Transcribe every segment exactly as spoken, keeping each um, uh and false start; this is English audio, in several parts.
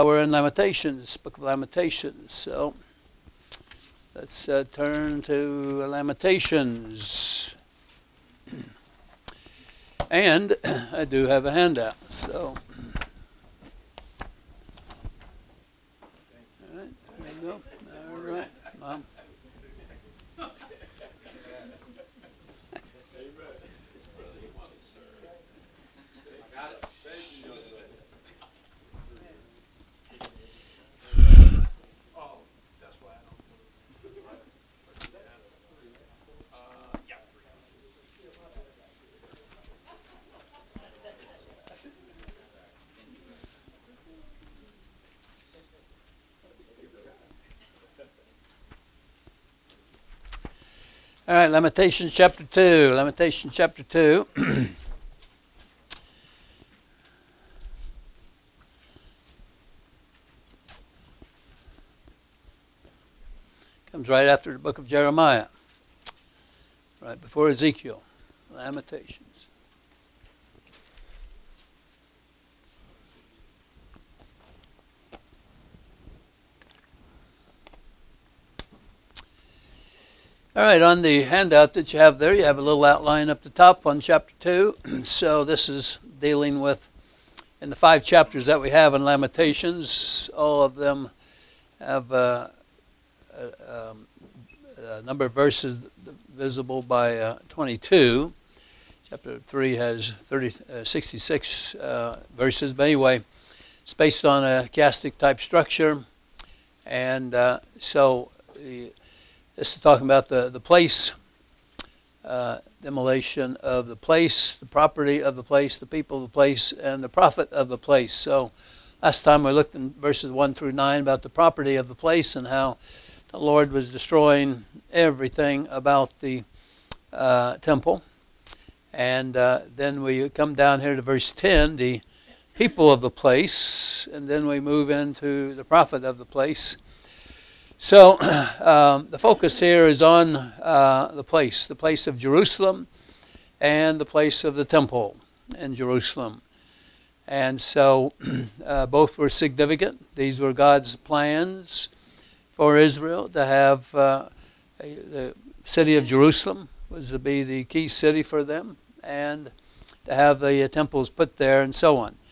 We're in Lamentations, Book of Lamentations. So let's uh, turn to Lamentations. And I do have a handout. So, all right, there you go. All right, Mom. All right, Lamentations chapter two. Lamentations chapter two. Comes right after the book of Jeremiah. Right before Ezekiel. Lamentations. All right, on the handout that you have there, you have a little outline up the top on chapter two. So this is dealing with, in the five chapters that we have in Lamentations, all of them have uh, a, um, a number of verses visible by uh, twenty-two. Chapter three has thirty, uh, sixty-six uh, verses, but anyway, it's based on a chiastic type structure. And uh, so the This is talking about the, the place, uh, demolition of the place, the property of the place, the people of the place, and the prophet of the place. So last time we looked in verses one through nine about the property of the place and how the Lord was destroying everything about the uh, temple. And uh, then we come down here to verse ten, the people of the place, and then we move into the prophet of the place. So um, the focus here is on uh, the place, the place of Jerusalem and the place of the temple in Jerusalem. And so uh, both were significant. These were God's plans for Israel to have uh, a, the city of Jerusalem was to be the key city for them and to have the uh, temples put there and so on.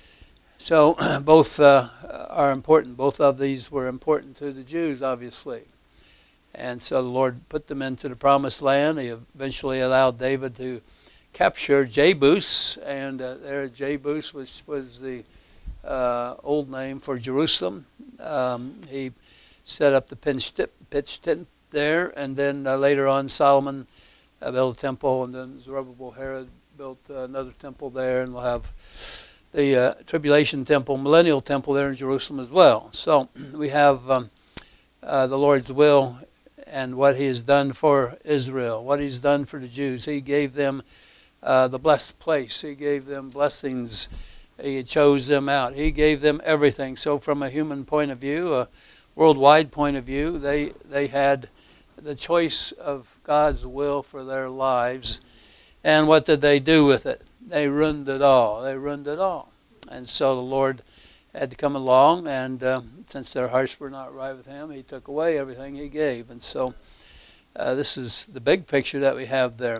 So both uh, are important. Both of these were important to the Jews, obviously. And so the Lord put them into the promised land. He eventually allowed David to capture Jebus, and uh, there Jebus was, was the uh, old name for Jerusalem. Um, he set up the pitch tent there, and then uh, later on Solomon uh, built a temple, and then Zerubbabel Herod built uh, another temple there, and we'll have the uh, Tribulation Temple, Millennial Temple there in Jerusalem as well. So we have um, uh, the Lord's will and what He has done for Israel, what He's done for the Jews. He gave them uh, the blessed place. He gave them blessings. He chose them out. He gave them everything. So from a human point of view, a worldwide point of view, they, they had the choice of God's will for their lives. And what did they do with it? They ruined it all. They ruined it all. And so the Lord had to come along, and uh, since their hearts were not right with Him, He took away everything He gave. And so uh, this is the big picture that we have there.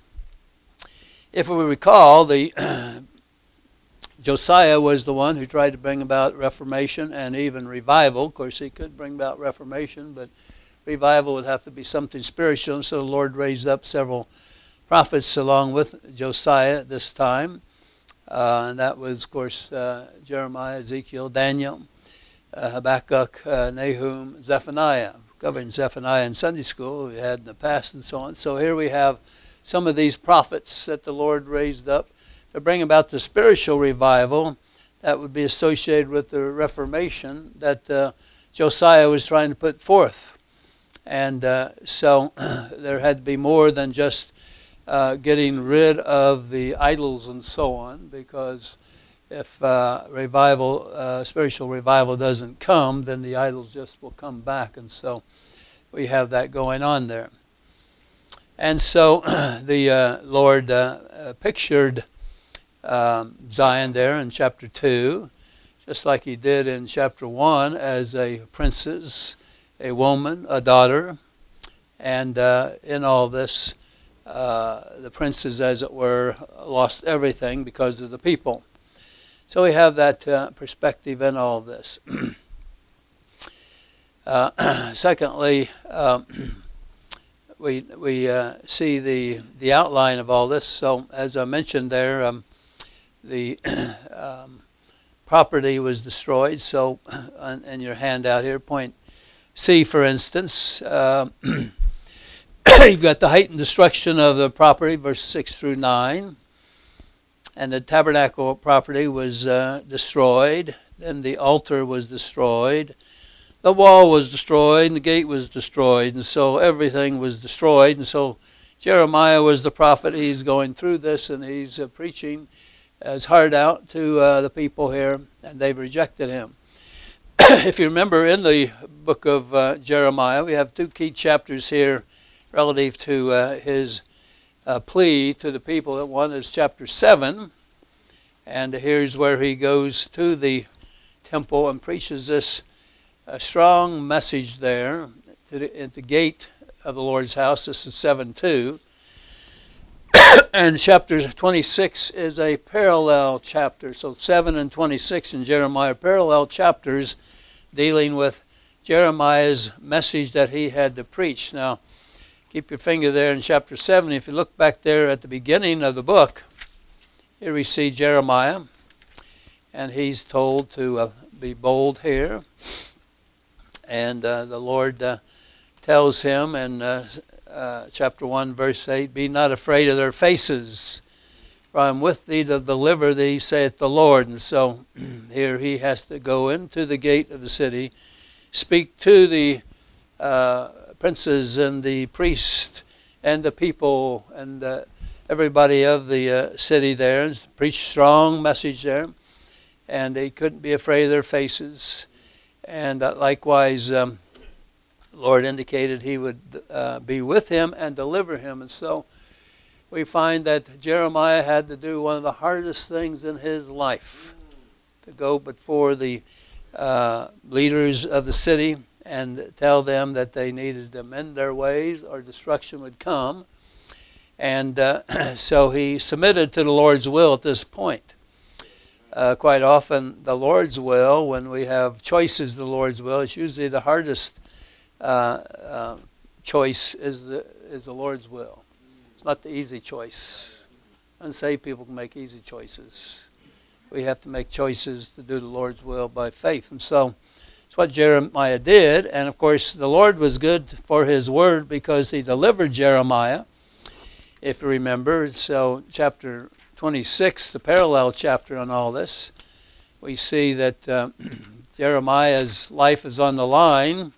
If we recall, the Josiah was the one who tried to bring about Reformation and even revival. Of course, he could bring about Reformation, but revival would have to be something spiritual. And so the Lord raised up several prophets along with Josiah at this time. Uh, and that was, of course, uh, Jeremiah, Ezekiel, Daniel, uh, Habakkuk, uh, Nahum, Zephaniah. Covering Zephaniah in Sunday school we had in the past and so on. So here we have some of these prophets that the Lord raised up to bring about the spiritual revival that would be associated with the Reformation that uh, Josiah was trying to put forth. And uh, so there had to be more than just Uh, getting rid of the idols and so on, because if uh, revival, uh, spiritual revival doesn't come, then the idols just will come back, and so we have that going on there. And so the uh, Lord uh, uh, pictured um, Zion there in chapter two, just like he did in chapter one as a princess, a woman, a daughter. And uh, in all this, uh, the princes, as it were, lost everything because of the people. So we have that uh, perspective in all of this. uh, secondly, um, we we uh, see the the outline of all this. So as I mentioned there, um, the um, property was destroyed. So on, in your handout here, point C, for instance, uh, you've got the heightened destruction of the property, verse six through nine. And the tabernacle property was uh, destroyed. Then the altar was destroyed. The wall was destroyed, and the gate was destroyed. And so everything was destroyed. And so Jeremiah was the prophet. He's going through this, and he's uh, preaching his heart out to uh, the people here, and they've rejected him. If you remember, in the book of uh, Jeremiah, we have two key chapters here relative to uh, his Uh, plea to the people. One is chapter seven, and here's where he goes to the temple and preaches this uh, strong message there to the, at the gate of the Lord's house. This is seven two. And chapter twenty-six is a parallel chapter. So seven and twenty-six in Jeremiah are parallel chapters dealing with Jeremiah's message that he had to preach. Now, keep your finger there in chapter seven. If you look back there at the beginning of the book, here we see Jeremiah, and he's told to uh, be bold here. And uh, the Lord uh, tells him in uh, uh, chapter one, verse eight, "Be not afraid of their faces, for I am with thee to deliver thee, saith the Lord." And so here he has to go into the gate of the city, speak to the uh, princes and the priest and the people and uh, everybody of the uh, city there, and preach strong message there. And they couldn't be afraid of their faces. And uh, likewise, um, the Lord indicated he would uh, be with him and deliver him. And so we find that Jeremiah had to do one of the hardest things in his life, to go before the uh, leaders of the city and tell them that they needed to mend their ways or destruction would come. And uh, so he submitted to the Lord's will at this point. Uh, quite often the Lord's will, when we have choices of the Lord's will, it's usually the hardest uh, uh, choice is the, is the Lord's will. It's not the easy choice. Unsaved people can make easy choices. We have to make choices to do the Lord's will by faith. And so it's what Jeremiah did, and of course the Lord was good for his word because he delivered Jeremiah, if you remember. So chapter twenty-six, the parallel chapter on all this, we see that uh, Jeremiah's life is on the line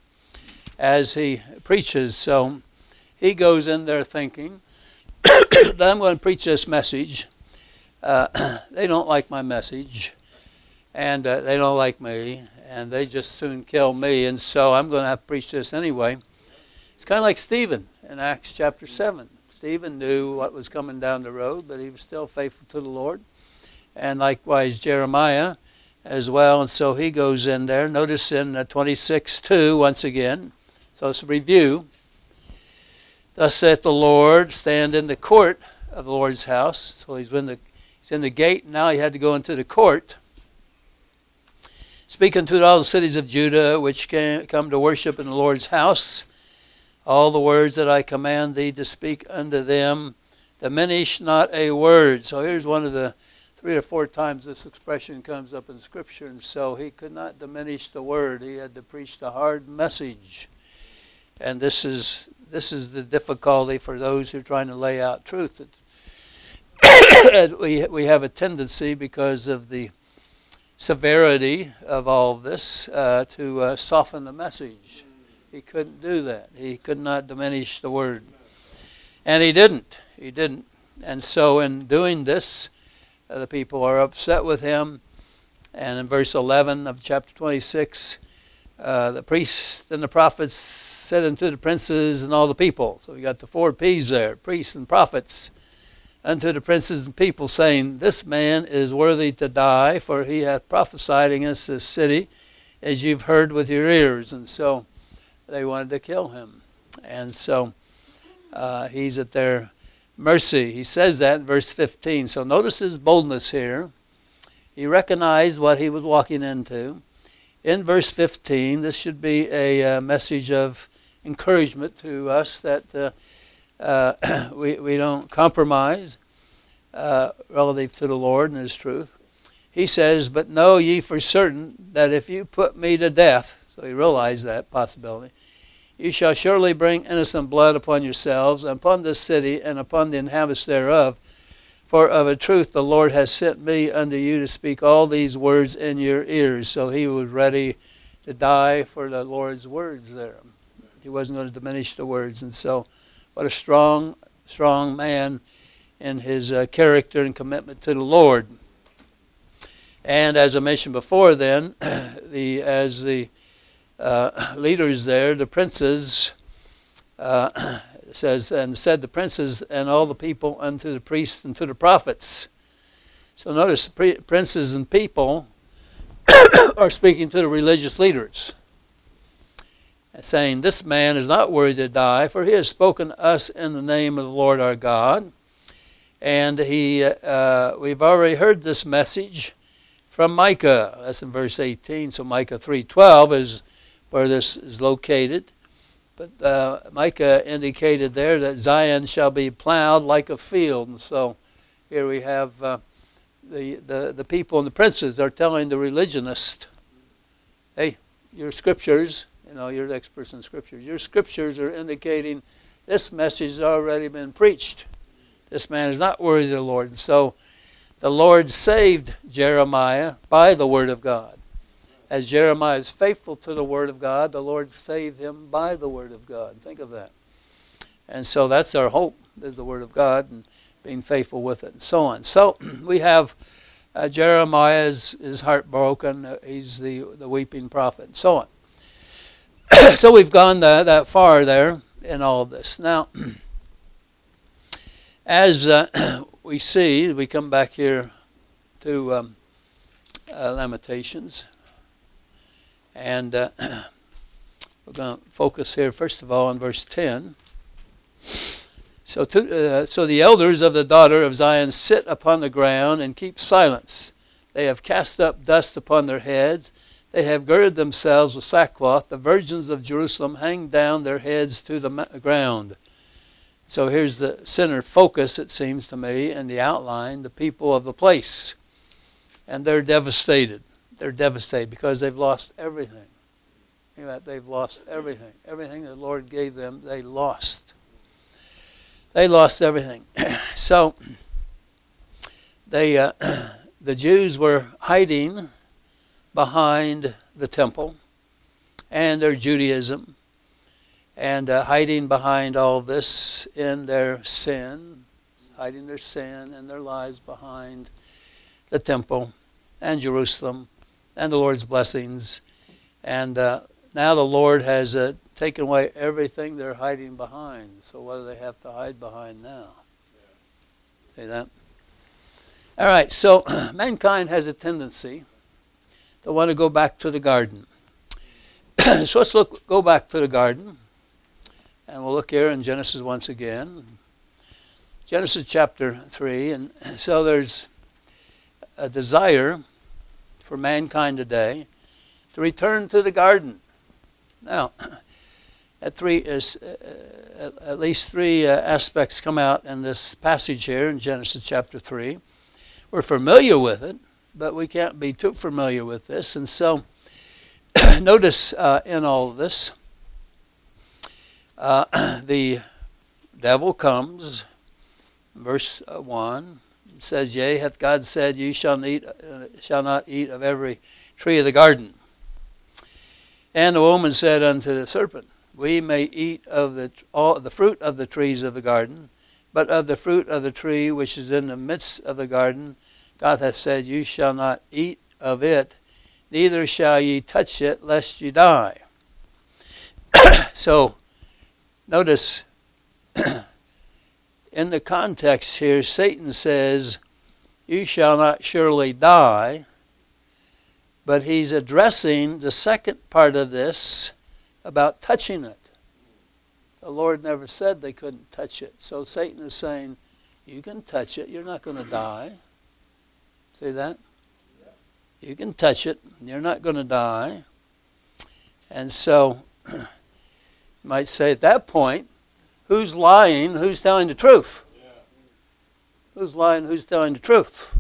as he preaches. So he goes in there thinking that I'm going to preach this message. Uh, they don't like my message, and uh, they don't like me, and they just soon kill me, and so I'm going to have to preach this anyway. It's kind of like Stephen in Acts chapter seven. Stephen knew what was coming down the road, but he was still faithful to the Lord. And likewise Jeremiah as well, and so he goes in there. Notice in uh, twenty-six two once again. So it's a review. "Thus saith the Lord, stand in the court of the Lord's house." So he's in the, he's in the gate, and now he had to go into the court. "Speak unto all the cities of Judah, which can come to worship in the Lord's house, all the words that I command thee to speak unto them, diminish not a word." So here's one of the three or four times this expression comes up in Scripture. And so he could not diminish the word. He had to preach the hard message. And this is this is the difficulty for those who are trying to lay out truth. we we have a tendency, because of the severity of all of this, uh, to uh, soften the message. He couldn't do that. He could not diminish the word. And he didn't. He didn't. And so in doing this, uh, the people are upset with him. And in verse eleven of chapter twenty-six, uh, the priests and the prophets said unto the princes and all the people. So we got the four P's there, priests and prophets. unto the princes and people, saying, This man is worthy to die, for he hath prophesied against this city, as you've heard with your ears. And so they wanted to kill him. And so uh, he's at their mercy. He says that in verse fifteen. So notice his boldness here. He recognized what he was walking into. In verse fifteen, this should be a uh, message of encouragement to us that uh, uh, we, we don't compromise uh, relative to the Lord and his truth. He says, But know ye for certain that if you put me to death, so he realized that possibility, you shall surely bring innocent blood upon yourselves, and upon this city, and upon the inhabitants thereof. For of a truth the Lord has sent me unto you to speak all these words in your ears. So he was ready to die for the Lord's words there. He wasn't going to diminish the words. And so what a strong, strong man in his uh, character and commitment to the Lord. And as I mentioned before then, the as the uh, leaders there, the princes, uh, says, and said the princes and all the people unto the priests and to the prophets. So notice the pre- princes and people are speaking to the religious leaders, saying, This man is not worthy to die, for he has spoken to us in the name of the Lord our God. And he, uh, we've already heard this message from Micah. That's in verse eighteen. So Micah three twelve is where this is located. But uh, Micah indicated there that Zion shall be plowed like a field. And so here we have uh, the, the, the people and the princes are telling the religionists, hey, your scriptures, you know, you're the experts in scriptures, your scriptures are indicating this message has already been preached. This man is not worthy of the Lord. And so the Lord saved Jeremiah by the word of God. As Jeremiah is faithful to the word of God, the Lord saved him by the word of God. Think of that. And so that's our hope, is the word of God and being faithful with it and so on. So we have uh, Jeremiah is, is heartbroken. Uh, he's the, the weeping prophet and so on. So we've gone that, that far there in all of this. Now, as uh, we see, we come back here to um, uh, Lamentations. And uh, we're going to focus here, first of all, on verse ten. So, to, uh, so the elders of the daughter of Zion sit upon the ground and keep silence. They have cast up dust upon their heads. They have girded themselves with sackcloth. The virgins of Jerusalem hang down their heads to the ground. So here's the center focus, it seems to me, in the outline, the people of the place. And they're devastated. They're devastated because they've lost everything. You know, they've lost everything. Everything the Lord gave them, they lost. They lost everything. So they, uh, the Jews were hiding behind the temple and their Judaism, and uh, hiding behind all this in their sin, hiding their sin and their lies behind the temple and Jerusalem and the Lord's blessings. And uh, now the Lord has uh, taken away everything they're hiding behind. So what do they have to hide behind now? See that? All right, so mankind has a tendency to want to go back to the garden. So let's look, go back to the garden. And we'll look here in Genesis once again. Genesis chapter three. And so there's a desire for mankind today to return to the garden. Now, at three is uh, at least three uh, aspects come out in this passage here in Genesis chapter three. We're familiar with it, but we can't be too familiar with this. And so notice uh, in all of this, uh, the devil comes, verse one, says, Yea, hath God said, You shall, eat, uh, shall not eat of every tree of the garden. And the woman said unto the serpent, We may eat of the all the fruit of the trees of the garden, but of the fruit of the tree which is in the midst of the garden, God hath said, You shall not eat of it, neither shall ye touch it, lest ye die. So, notice, in the context here, Satan says, you shall not surely die, but he's addressing the second part of this about touching it. The Lord never said they couldn't touch it. So Satan is saying, you can touch it, you're not going to die. See that? You can touch it, you're not going to die. And so, you might say at that point, who's lying, who's telling the truth? Yeah. Who's lying, who's telling the truth?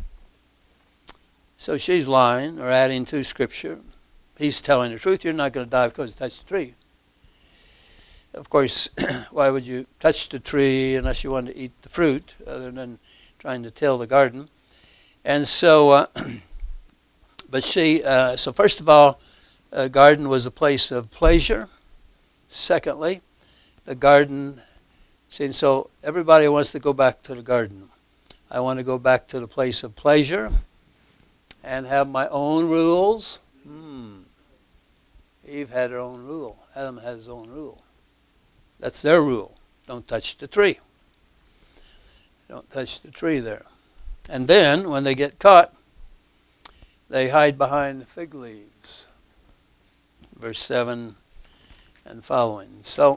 So she's lying or adding to Scripture. He's telling the truth. You're not going to die because you touched the tree. Of course, why would you touch the tree unless you wanted to eat the fruit, other than trying to till the garden? And so, uh, but she, uh, so first of all, a garden was a place of pleasure. Secondly, the garden, see, and so everybody wants to go back to the garden. I want to go back to the place of pleasure and have my own rules. Hmm. Eve had her own rule. Adam had his own rule. That's their rule. Don't touch the tree. Don't touch the tree there. And then, when they get caught, they hide behind the fig leaves. Verse seven and following. So,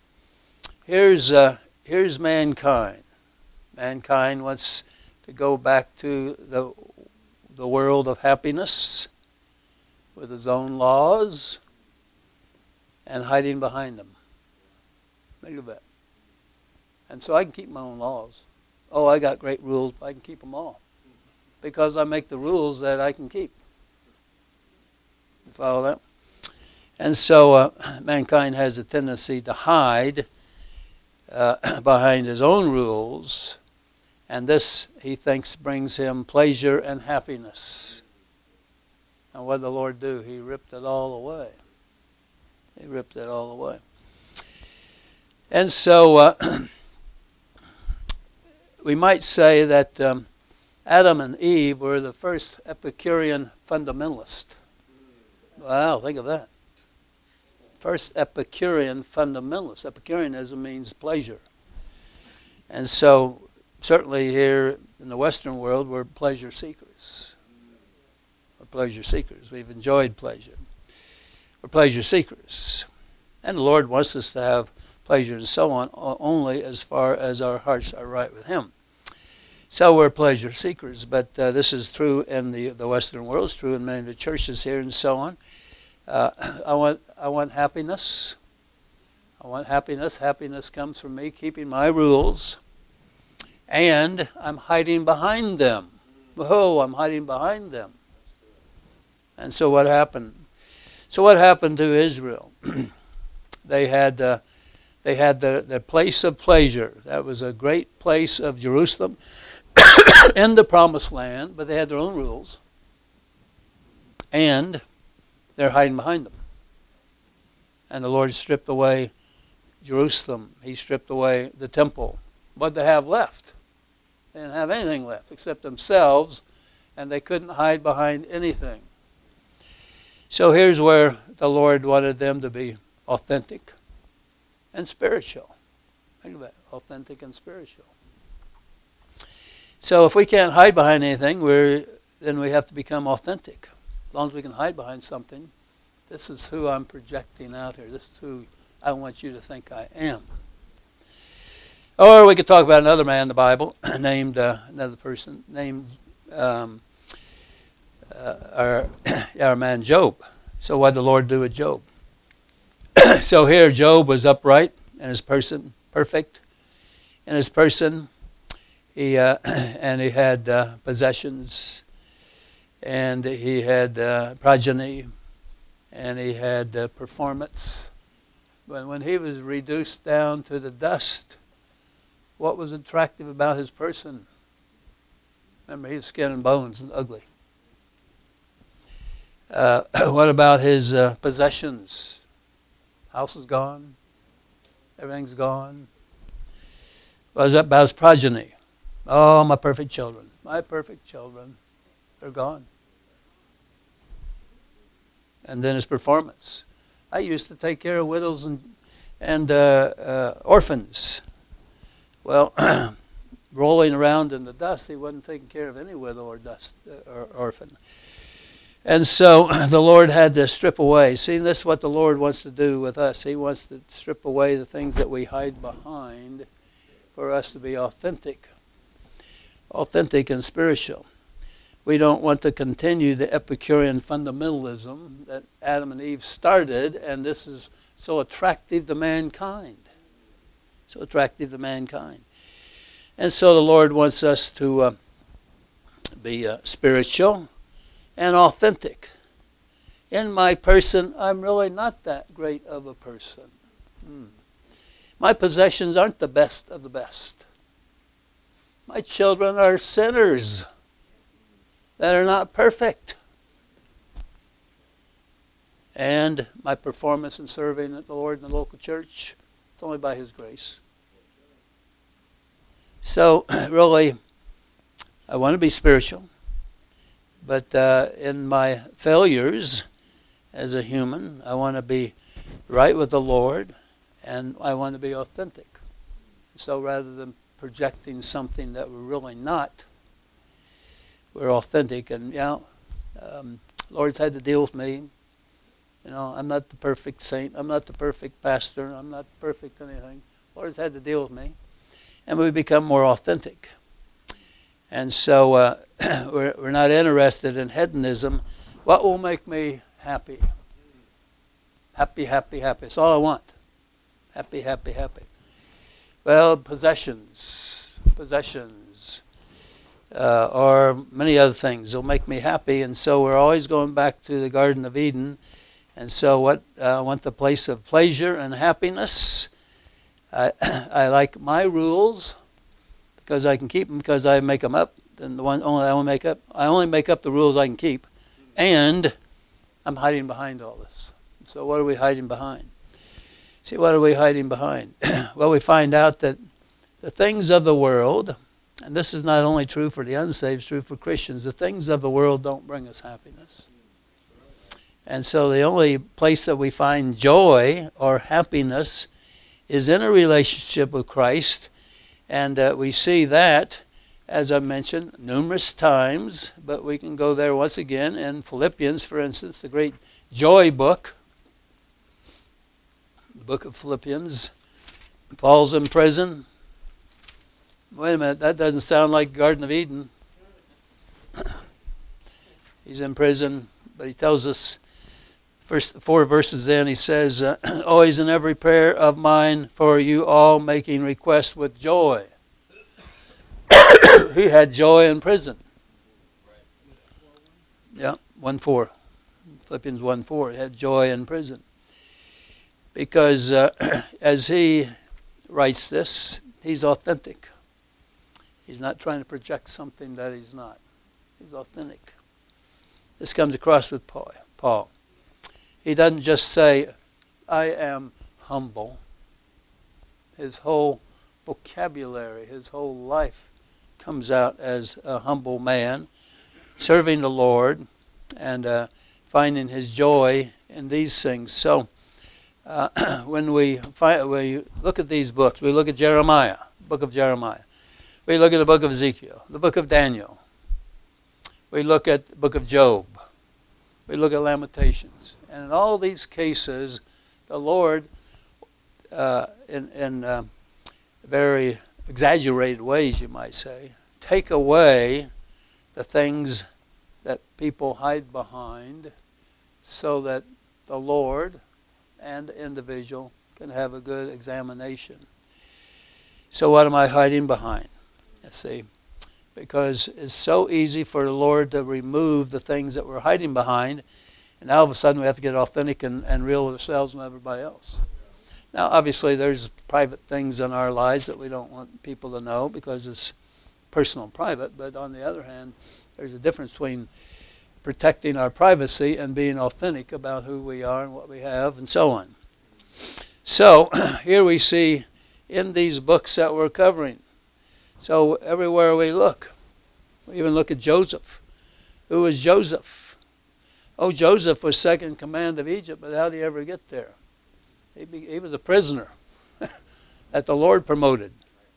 here's uh, here's mankind. Mankind wants to go back to the the world of happiness with his own laws and hiding behind them. Think of that. And so I can keep my own laws. Oh, I got great rules. I can keep them all. Because I make the rules that I can keep. You follow that? And so uh, mankind has a tendency to hide uh, behind his own rules. And this, he thinks, brings him pleasure and happiness. And what did the Lord do? He ripped it all away. He ripped it all away. And so uh, we might say that um, Adam and Eve were the first Epicurean fundamentalists. Wow, think of that. First Epicurean fundamentalists. Epicureanism means pleasure. And so certainly here in the Western world, we're pleasure seekers. We're pleasure seekers. We've enjoyed pleasure. We're pleasure seekers. And the Lord wants us to have pleasure and so on, only as far as our hearts are right with Him. So we're pleasure seekers, but uh, this is true in the, the Western world. It's true in many of the churches here and so on. Uh, I want I want happiness. I want happiness. Happiness comes from me keeping my rules, and I'm hiding behind them. Oh, I'm hiding behind them. And so what happened? So what happened to Israel? They had uh, they had their, their place of pleasure. That was a great place of Jerusalem in the Promised Land, but they had their own rules. And they're hiding behind them. And the Lord stripped away Jerusalem. He stripped away the temple. What did they have left? They didn't have anything left except themselves, and they couldn't hide behind anything. So here's where the Lord wanted them to be authentic and spiritual. Think of that, authentic and spiritual. So if we can't hide behind anything, we're, then we have to become authentic. As long as we can hide behind something, this is who I'm projecting out here. This is who I want you to think I am. Or we could talk about another man in the Bible, named, uh, another person, named um, uh, our, our man Job. So what did the Lord do with Job? So here Job was upright in his person, perfect in his person. He uh, and he had uh, possessions, and he had uh, progeny, and he had uh, performance. But when he was reduced down to the dust, what was attractive about his person? Remember, he was skin and bones and ugly. Uh, what about his uh, possessions? House is gone. Everything's gone. What was that about his progeny? Oh, my perfect children. My perfect children. They're gone. And then his performance. I used to take care of widows and, and uh, uh, orphans. Well, rolling around in the dust. He wasn't taking care of any widow or dust uh, or orphan. And so the Lord had to strip away. See, this is what the Lord wants to do with us. He wants to strip away the things that we hide behind for us to be authentic. Authentic and spiritual. We don't want to continue the Epicurean fundamentalism that Adam and Eve started, and this is so attractive to mankind. So attractive to mankind. And so the Lord wants us to uh, be uh, spiritual and authentic. In my person, I'm really not that great of a person. Hmm. My possessions aren't the best of the best. My children are sinners that are not perfect. And my performance in serving the Lord in the local church, it's only by His grace. So, really, I want to be spiritual. But uh, in my failures as a human, I want to be right with the Lord, and I want to be authentic. So rather than projecting something that we're really not, we're authentic. And, you know, um, Lord's had to deal with me. You know, I'm not the perfect saint. I'm not the perfect pastor. I'm not perfect anything. Lord's had to deal with me. And we become more authentic. And so uh, we're, we're not interested in hedonism. What will make me happy? Happy, happy, happy. That's all I want. Happy, happy, happy. Well, possessions, possessions, uh, or many other things will make me happy. And so we're always going back to the Garden of Eden. And so what uh, I want the place of pleasure and happiness. I, I like my rules because I can keep them because I make them up. And the one only I only make up I only make up the rules I can keep, and I'm hiding behind all this. So what are we hiding behind? See, what are we hiding behind? Well, we find out that the things of the world, and this is not only true for the unsaved, it's true for Christians. The things of the world don't bring us happiness. And so the only place that we find joy or happiness is in a relationship with Christ. And uh, we see that, as I mentioned, numerous times, but we can go there once again in Philippians, for instance, the great joy book, the book of Philippians. Paul's in prison. Wait a minute, that doesn't sound like Garden of Eden. He's in prison, but he tells us, first four verses in, he says, uh, always in every prayer of mine for you all, making request with joy. He had joy in prison. Yeah, one four. Philippians one four. He had joy in prison. Because uh, as he writes this, he's authentic. He's not trying to project something that he's not. He's authentic. This comes across with Paul. Paul. He doesn't just say, I am humble. His whole vocabulary, his whole life comes out as a humble man, serving the Lord and uh, finding his joy in these things. So uh, when we, find, we look at these books, we look at Jeremiah, book of Jeremiah. We look at the book of Ezekiel, the book of Daniel. We look at the book of Job. We look at Lamentations. And in all these cases, the Lord, uh, in, in uh, very exaggerated ways, you might say, take away the things that people hide behind so that the Lord and the individual can have a good examination. So what am I hiding behind? Let's see. Because it's so easy for the Lord to remove the things that we're hiding behind, and now all of a sudden we have to get authentic and, and real with ourselves and everybody else. Now, obviously, there's private things in our lives that we don't want people to know because it's personal and private, but on the other hand, there's a difference between protecting our privacy and being authentic about who we are and what we have and so on. So, here we see in these books that we're covering. So, everywhere we look, we even look at Joseph. Who was Joseph? Oh, Joseph was second in command of Egypt, but how did he ever get there? He, be, he was a prisoner that the Lord promoted.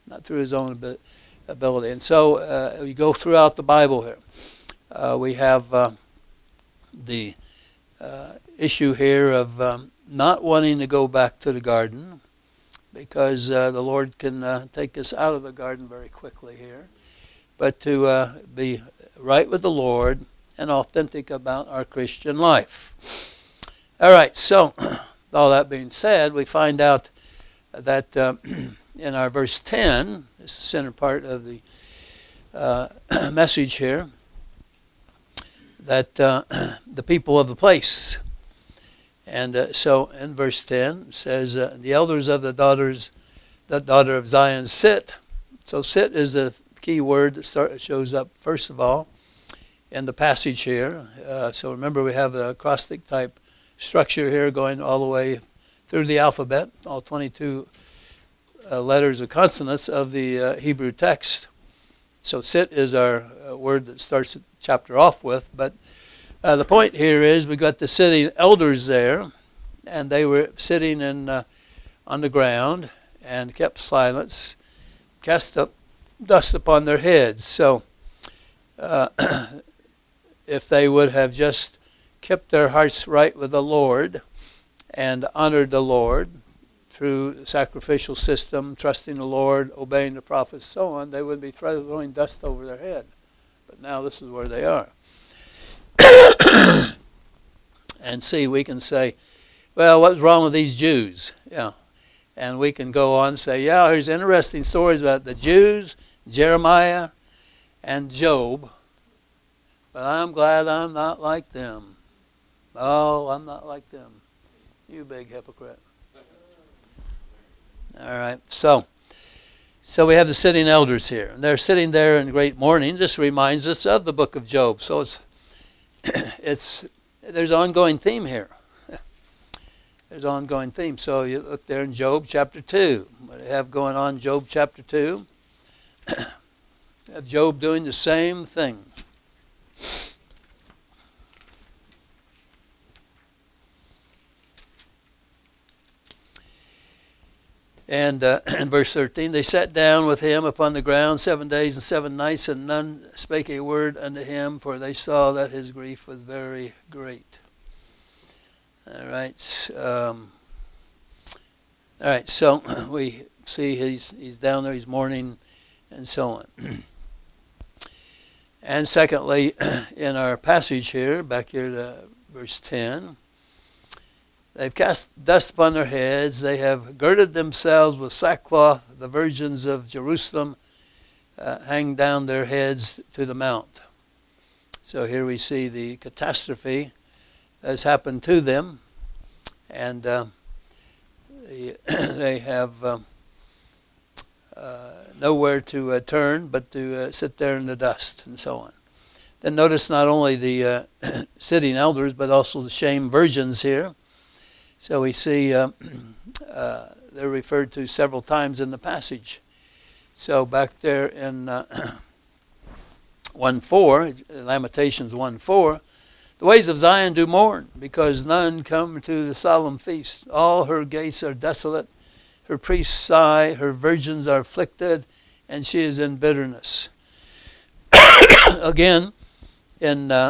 not through his own abi- ability. And so uh, we go throughout the Bible here. Uh, we have uh, the uh, issue here of um, not wanting to go back to the garden, because uh, the Lord can uh, take us out of the garden very quickly here, but to uh, be right with the Lord and authentic about our Christian life. All right, so all that being said, we find out that uh, in our verse ten, this is the center part of the uh, message here, that uh, the people of the place. And uh, so in verse ten it says, uh, the elders of the daughters, the daughter of Zion sit. So sit is a key word that start, shows up first of all in the passage here. Uh, so remember, we have an acrostic type structure here going all the way through the alphabet, all twenty-two uh, letters or consonants of the uh, Hebrew text. So sit is our uh, word that starts the chapter off with. But uh, the point here is we've got the sitting elders there, and they were sitting in uh, on the ground and kept silence, cast up dust upon their heads. So uh, if they would have just kept their hearts right with the Lord and honored the Lord through the sacrificial system, trusting the Lord, obeying the prophets, so on, they would be throwing dust over their head. But now this is where they are. And see, we can say, well, what's wrong with these Jews? Yeah. And we can go on and say, yeah, there's interesting stories about the Jews, Jeremiah, and Job, but I'm glad I'm not like them. Oh, I'm not like them. You big hypocrite. All right, so so we have the sitting elders here. And they're sitting there in great mourning. This reminds us of the book of Job. So it's it's there's an ongoing theme here. There's an ongoing theme. So you look there in Job chapter two. What do they have going on in Job chapter two? Have Job doing the same thing. And uh, in verse thirteen, they sat down with him upon the ground seven days and seven nights, and none spake a word unto him, for they saw that his grief was very great. All right. Um, all right. So we see he's he's down there, he's mourning, and so on. And secondly, in our passage here, back here to verse ten. They've cast dust upon their heads. They have girded themselves with sackcloth. The virgins of Jerusalem uh, hang down their heads to the mount. So here we see the catastrophe has happened to them. And uh, they, they have uh, uh, nowhere to uh, turn but to uh, sit there in the dust and so on. Then notice not only the uh, sitting elders but also the shame virgins here. So we see uh, uh, they're referred to several times in the passage. So back there in uh, one four, Lamentations one four, the ways of Zion do mourn, because none come to the solemn feast. All her gates are desolate, her priests sigh, her virgins are afflicted, and she is in bitterness. Again, in uh,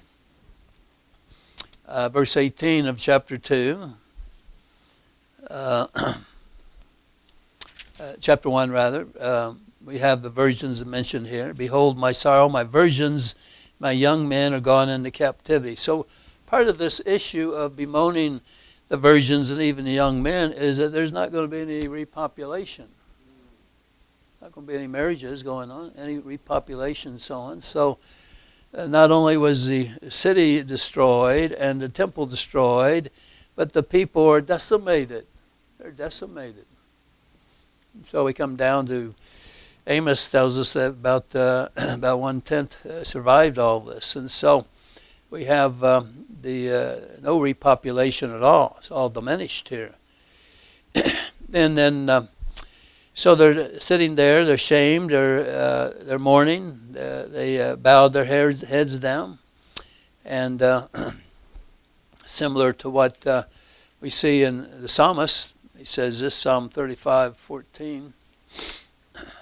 Uh, verse eighteen of chapter two, uh, uh, chapter one rather, uh, we have the virgins mentioned here. Behold my sorrow, my virgins, my young men are gone into captivity. So part of this issue of bemoaning the virgins and even the young men is that there's not going to be any repopulation. Not going to be any marriages going on, any repopulation and so on. So Uh, not only was the city destroyed and the temple destroyed, but the people are decimated. They're decimated. So we come down to Amos tells us that about uh, about one tenth uh, survived all this, and so we have um, the uh, no repopulation at all. It's all diminished here. And then. Uh, So they're sitting there, they're shamed, they're, uh, they're mourning, uh, they uh, bowed their heads, heads down. And uh, similar to what uh, we see in the psalmist, he says this, Psalm thirty-five fourteen.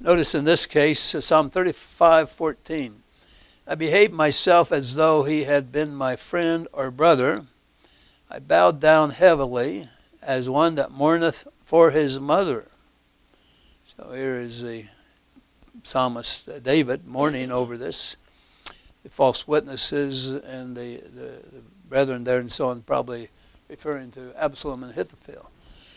notice in this case, uh, Psalm thirty-five fourteen. I behaved myself as though he had been my friend or brother. I bowed down heavily as one that mourneth for his mother. So here is the psalmist uh, David mourning over this. The false witnesses and the, the, the brethren there and so on, probably referring to Absalom and Ahithophel.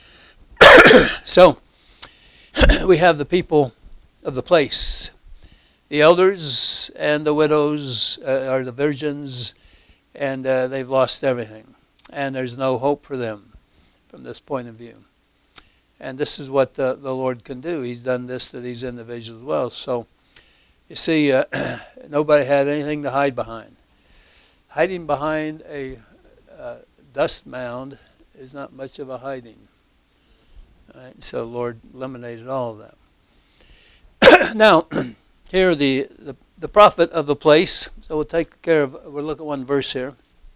So we have the people of the place. The elders and the widows uh, are the virgins, and uh, they've lost everything. And there's no hope for them from this point of view. And this is what uh, the Lord can do. He's done this to these individuals as well. So, you see, uh, nobody had anything to hide behind. Hiding behind a uh, dust mound is not much of a hiding. All right, so the Lord eliminated all of that. Now, here the, the the prophet of the place. So we'll take care of, we'll look at one verse here.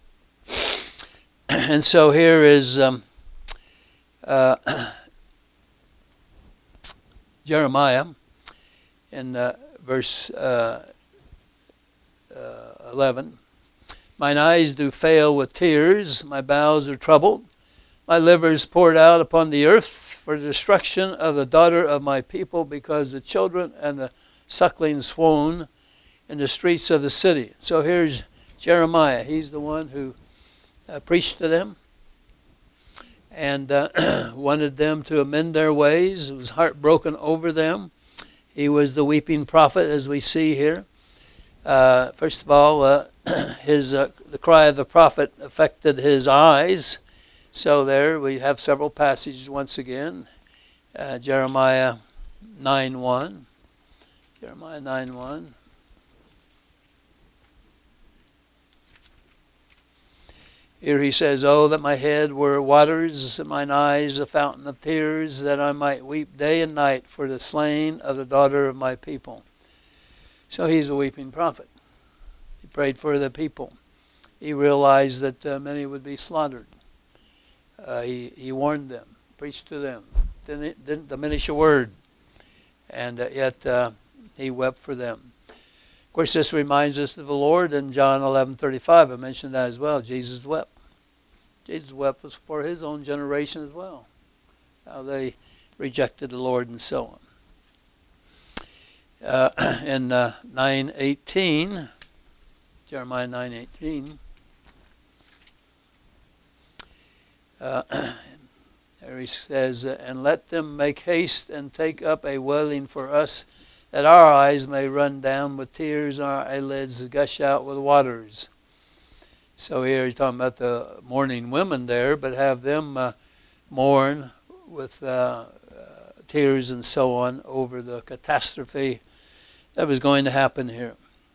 And so here is um, uh, Jeremiah in uh, verse uh, uh, eleven. Mine eyes do fail with tears, my bowels are troubled. My liver is poured out upon the earth for the destruction of the daughter of my people, because the children and the suckling swoon in the streets of the city. So here's Jeremiah. He's the one who uh, preached to them and uh, wanted them to amend their ways. He was heartbroken over them. He was the weeping prophet, as we see here. Uh, first of all, uh, his uh, the cry of the prophet affected his eyes. So there we have several passages once again. Uh, Jeremiah nine one. Jeremiah nine one. Here he says, "Oh, that my head were waters, and mine eyes a fountain of tears, that I might weep day and night for the slain of the daughter of my people." So he's a weeping prophet. He prayed for the people. He realized that uh, many would be slaughtered. Uh, he, he warned them, preached to them, didn't, didn't diminish a word, and uh, yet uh, he wept for them. Of course, this reminds us of the Lord in John eleven thirty-five. I mentioned that as well. Jesus wept. Jesus wept was for his own generation as well. How they rejected the Lord and so on. Uh, in uh, nine eighteen, Jeremiah nine eighteen, uh, there he says, "And let them make haste and take up a wailing for us, that our eyes may run down with tears, and our eyelids gush out with waters." So here he's talking about the mourning women there, but have them uh, mourn with uh, uh, tears and so on over the catastrophe that was going to happen here.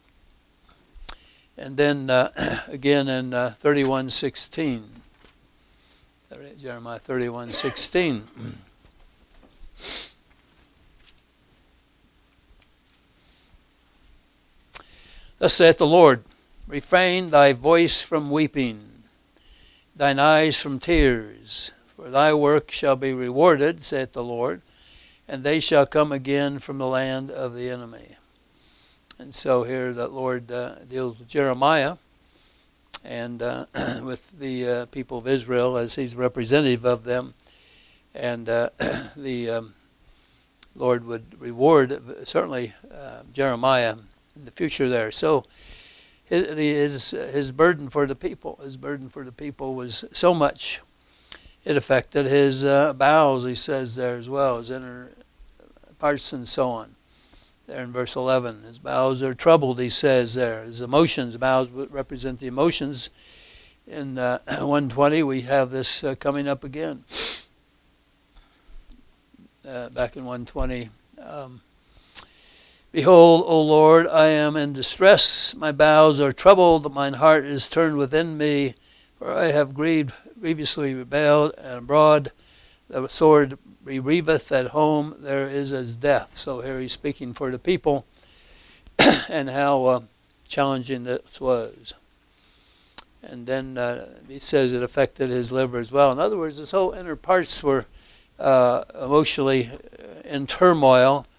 And then uh, again in uh, thirty-one sixteen, Jeremiah thirty-one sixteen. Thus saith the Lord, refrain thy voice from weeping, thine eyes from tears, for thy work shall be rewarded, saith the Lord, and they shall come again from the land of the enemy. And so here the Lord uh, deals with Jeremiah and uh, with the uh, people of Israel as he's representative of them. And uh, the um, Lord would reward certainly uh, Jeremiah in the future there. So his, his his burden for the people, his burden for the people was so much. It affected his uh, bowels, he says there as well, his inner parts and so on. There in verse eleven, his bowels are troubled, he says there. His emotions, bowels represent the emotions. In uh, one twenty, we have this uh, coming up again. Uh, back in one twenty, um, "Behold, O Lord, I am in distress. My bowels are troubled. Mine heart is turned within me. For I have grieved, grievously rebelled, and abroad the sword retrieveth, at home there is as death." So here he's speaking for the people and how uh, challenging this was. And then uh, he says it affected his liver as well. In other words, his whole inner parts were uh, emotionally in turmoil,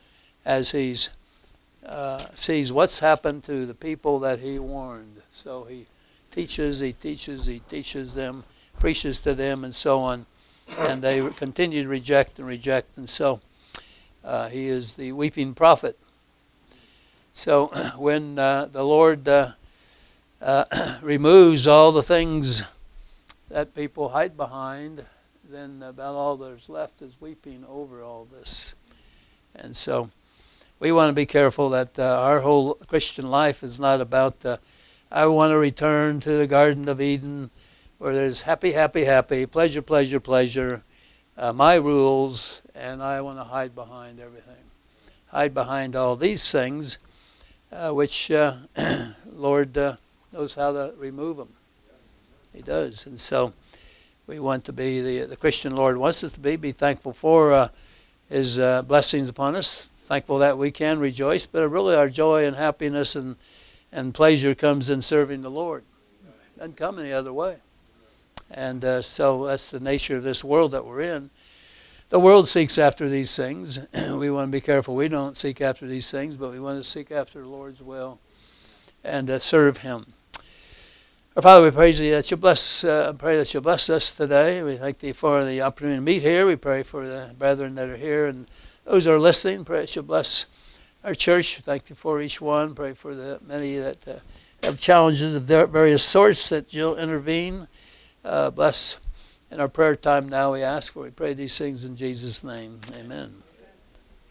as he's uh, sees what's happened to the people that he warned. So he teaches, he teaches, he teaches them, preaches to them, and so on. And they continue to reject and reject. And so uh, he is the weeping prophet. So when uh, the Lord uh, uh, removes all the things that people hide behind, then about all there's left is weeping over all this. And so we want to be careful that uh, our whole Christian life is not about, uh, I want to return to the Garden of Eden where there's happy, happy, happy, pleasure, pleasure, pleasure, uh, my rules, and I want to hide behind everything. Hide behind all these things, uh, which uh, Lord uh, knows how to remove them. He does. And so we want to be, the, the Christian Lord wants us to be, be thankful for uh, his uh, blessings upon us, thankful that we can rejoice, but really our joy and happiness and, and pleasure comes in serving the Lord. It doesn't come any other way. And uh, so that's the nature of this world that we're in. The world seeks after these things. We want to be careful. We don't seek after these things, but we want to seek after the Lord's will and uh, serve him. Our Father, we praise thee that you bless, uh, pray that you bless us today. We thank thee for the opportunity to meet here. We pray for the brethren that are here and those who are listening. Pray that you bless our church. Thank you for each one. Pray for the many that uh, have challenges of their various sorts, that you'll intervene. Uh, bless in our prayer time now, we ask for. We pray these things in Jesus' name. Amen.